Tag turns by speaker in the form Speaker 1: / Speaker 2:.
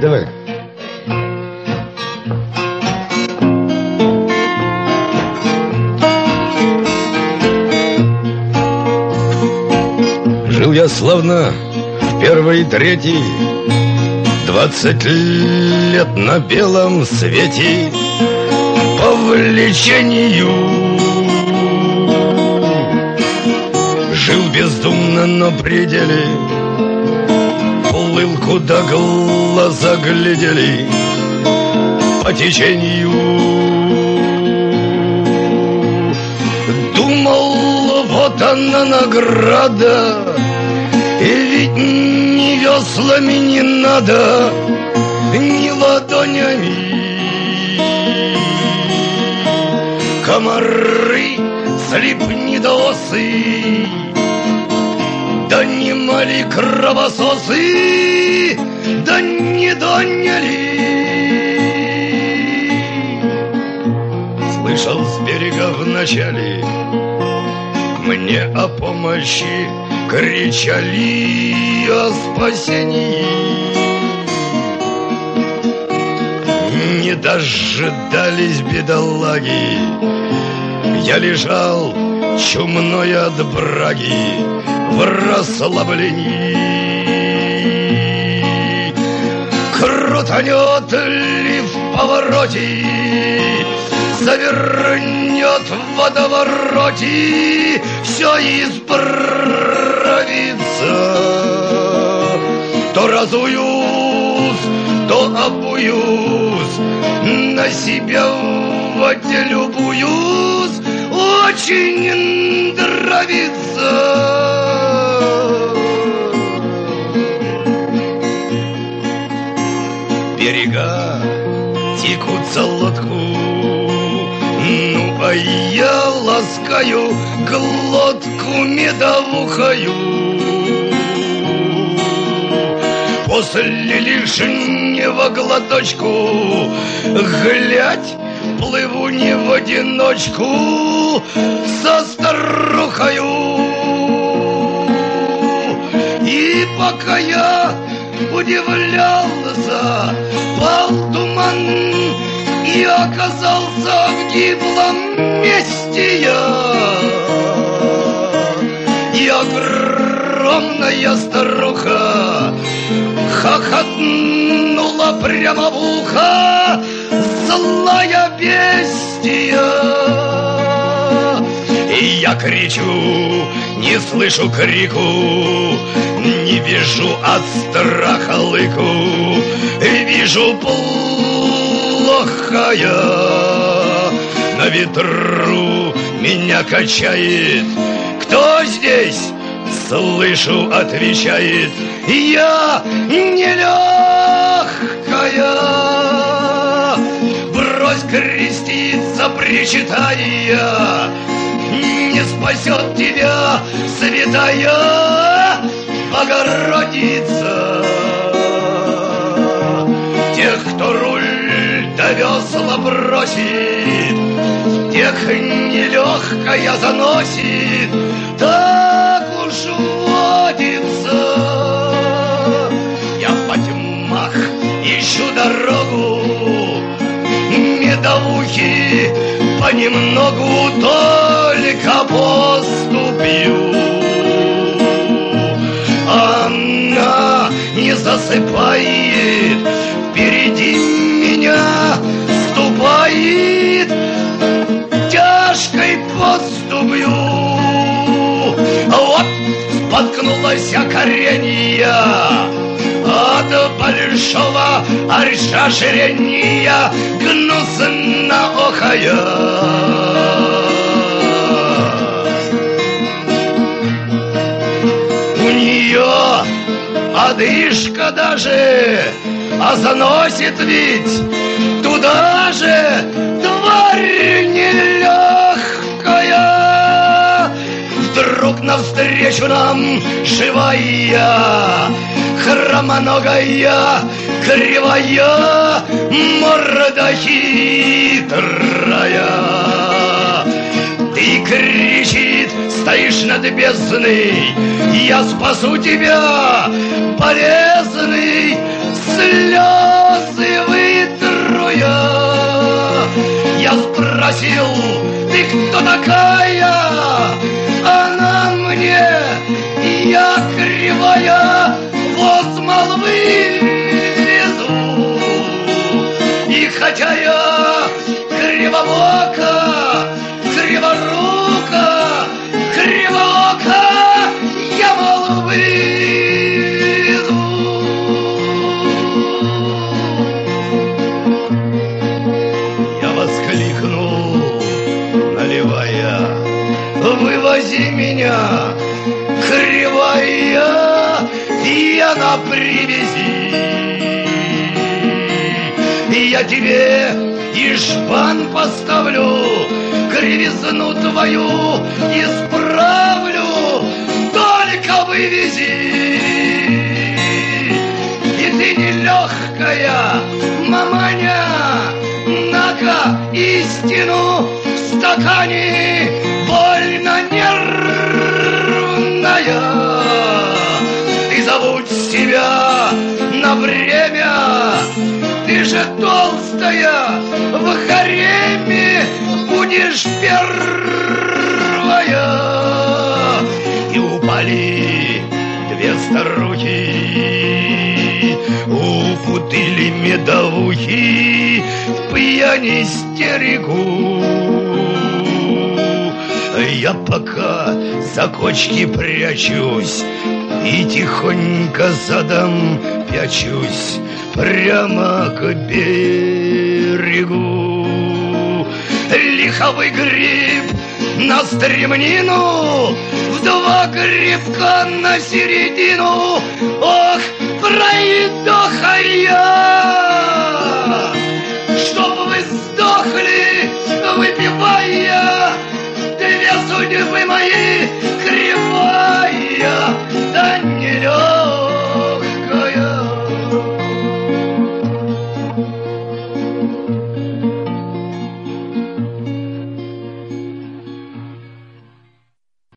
Speaker 1: Давай.
Speaker 2: Жил я славно в первый и третий, 20 лет на белом свете по влечению. Жил бездумно на пределе, плыл, куда глаза глядели, по течению. Думал, вот она награда, и ведь ни веслами не надо, ни ладонями. Комары, слепнедосы, да немали кровососы, да не доняли. Слышал с берега вначале, мне о помощи кричали, о спасении. Не дожидались бедолаги, я лежал чумной от браги в расслаблении. Крутанет ли в повороте, завернет в водовороте, все исправится. То разуюсь, то обуюсь, на себя в воде любуюсь, очень нравится. Берега текутся лодку, ну а я ласкаю глотку медовухою. После лишнего глоточку, глядь, плыву не в одиночку со старухою. И пока я удивлялся, пал туман, и оказался в гиблом месте я. И огромная старуха хохотнула прямо в ухо, злая бестия. И я кричу, не слышу крику, не вижу от страха лыку, вижу плохо я. На ветру меня качает, кто здесь? Слышу, отвечает, я нелегкая. Брось креститься, причитая, не спасет тебя святая Богородица. Тех, кто руль до весла бросит, тех нелегкая заносит, так уж водится. Я по тьмах ищу дорогу, медовухи понемногу только поступью. Она не засыпает, впереди меня ступает тяжкой поступью. Вот споткнулась коренья от большого расширения, гнусно охая. У нее одышка даже, а заносит ведь туда же тварь нелегкая. Вдруг навстречу нам живая, хромоногая, кривая, морда хитрая. Ты кричит, стоишь над бездной, я спасу тебя, полезный слез. спросил: ты кто такая? Она мне: я кривая, воз молвы везу. И хотя я кривобока, криворука, кривоока, я молвы везу. Я воскликнул, наливая: вывози меня, кривая, я на привязи. И я тебе и жбан поставлю, кривизну твою исправлю, только вывези. И ты нелегкая, маманя, на-ка истину в стакане, больно нервная. Ты забудь себя на время, ты же толстая, в гареме будешь первая. И упали две старухи, упутали медовухи, в пьяни истерику. Я пока за кочки прячусь и тихонько задом пячусь прямо к берегу. Лиховый гриб на стремнину, в два грибка на середину. Ох, пройдоха я, чтоб вы сдохли, выпивая две судьбы мои